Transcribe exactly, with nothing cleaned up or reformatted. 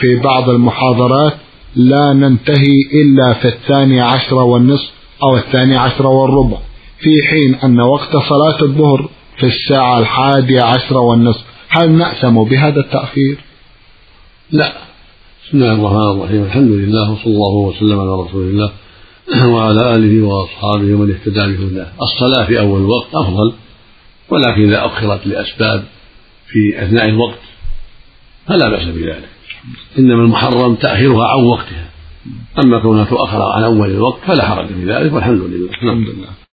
في بعض المحاضرات لا ننتهي إلا في الثاني عشر والنصف أو الثاني عشر والربع، في حين أن وقت صلاة الظهر في الساعة الحادية عشر والنصف. هل نأسم بهذا التأخير؟ لا. بسم الله الرحمن الرحيم، الحمد لله وصلى الله وسلم على رسول الله وعلى آله وأصحابه ومن اهتدى بهداه. الصلاة في أول الوقت أفضل، ولكن إذا أخرت لأسباب في أثناء الوقت فلا بأس بذلك، إنما المحرم تأخيرها عن وقتها، أما كونها تؤخر عن أول الوقت فلا حرج في ذلك، والحمد لله.